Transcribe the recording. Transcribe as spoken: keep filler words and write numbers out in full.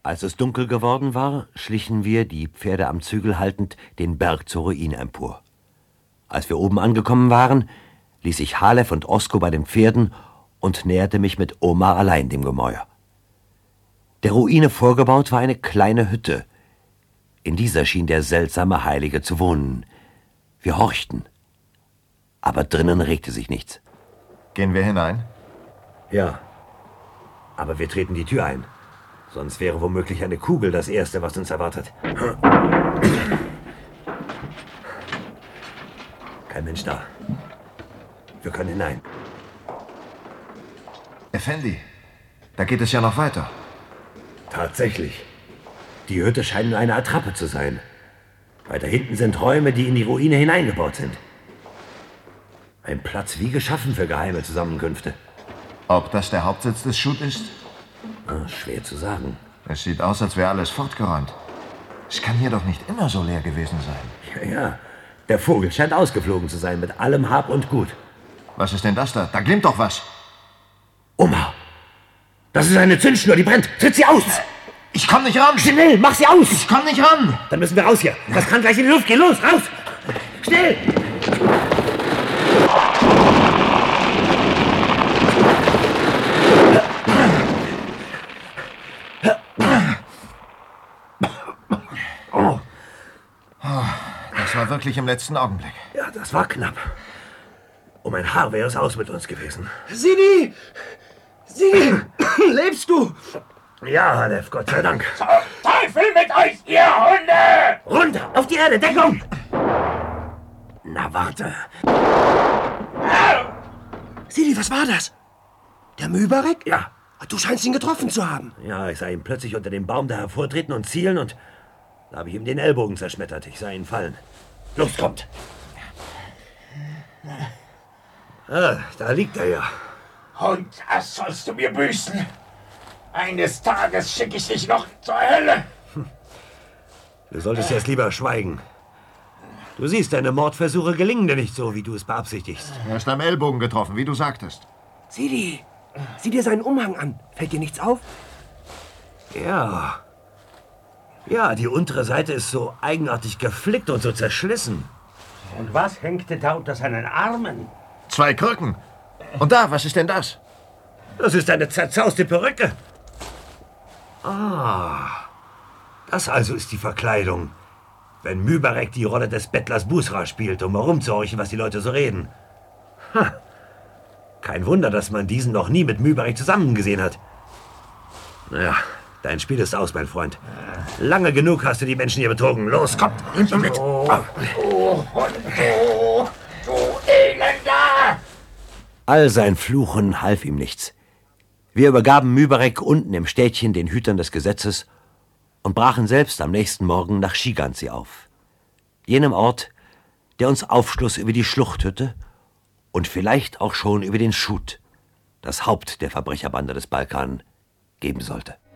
Als es dunkel geworden war, schlichen wir, die Pferde am Zügel haltend, den Berg zur Ruine empor. Als wir oben angekommen waren, ließ ich Halef und Osko bei den Pferden und näherte mich mit Omar allein dem Gemäuer. Der Ruine vorgebaut war eine kleine Hütte. In dieser schien der seltsame Heilige zu wohnen. Wir horchten. Aber drinnen regte sich nichts. Gehen wir hinein? Ja. Aber wir treten die Tür ein. Sonst wäre womöglich eine Kugel das Erste, was uns erwartet. Kein Mensch da. Wir können hinein. Effendi, da geht es ja noch weiter. Tatsächlich. Die Hütte scheint nur eine Attrappe zu sein. Weiter hinten sind Räume, die in die Ruine hineingebaut sind. Ein Platz wie geschaffen für geheime Zusammenkünfte. Ob das der Hauptsitz des Schut ist? Ah, schwer zu sagen. Es sieht aus, als wäre alles fortgeräumt. Es kann hier doch nicht immer so leer gewesen sein. Ja, ja. Der Vogel scheint ausgeflogen zu sein mit allem Hab und Gut. Was ist denn das da? Da glimmt doch was. Oma! Das ist eine Zündschnur, die brennt. Tritt sie aus! Ich komm nicht ran! Schnell, mach sie aus! Ich komm nicht ran! Dann müssen wir raus hier. Das kann gleich in die Luft gehen. Los, raus! Schnell! Oh. Das war wirklich im letzten Augenblick. Ja, das war knapp. Um ein Haar wäre es aus mit uns gewesen. Sidi! Sidi! Lebst du? Ja, Halef, Gott sei Dank. Zum Teufel mit euch, ihr Hunde! Runter, auf die Erde, Deckung! Na, warte. Sidi, was war das? Der Mübarek? Ja. Du scheinst ihn getroffen zu haben. Ja, ich sah ihn plötzlich unter dem Baum da hervortreten und zielen und da habe ich ihm den Ellbogen zerschmettert. Ich sah ihn fallen. Los, kommt! Ah, da liegt er ja. Und das sollst du mir büßen. Eines Tages schicke ich dich noch zur Hölle. Du solltest jetzt lieber schweigen. Du siehst, deine Mordversuche gelingen dir nicht so, wie du es beabsichtigst. Er ist am Ellbogen getroffen, wie du sagtest. Sidi, sieh dir seinen Umhang an. Fällt dir nichts auf? Ja. Ja, die untere Seite ist so eigenartig geflickt und so zerschlissen. Und was hängte da unter seinen Armen? Zwei Krücken. Und da, was ist denn das? Das ist eine zerzauste Perücke. Ah, das also ist die Verkleidung. Wenn Mübarek die Rolle des Bettlers Busra spielt, um herumzuhorchen, was die Leute so reden. Ha. Kein Wunder, dass man diesen noch nie mit Mübarek zusammengesehen hat. Naja, dein Spiel ist aus, mein Freund. Lange genug hast du die Menschen hier betrogen. Los, kommt, nimm ihn mit. Oh, oh, oh, du Elender! All sein Fluchen half ihm nichts. Wir übergaben Mübarek unten im Städtchen den Hütern des Gesetzes und brachen selbst am nächsten Morgen nach Schiganzi auf. Jenem Ort, der uns Aufschluss über die Schluchthütte und vielleicht auch schon über den Schut, das Haupt der Verbrecherbande des Balkan, geben sollte.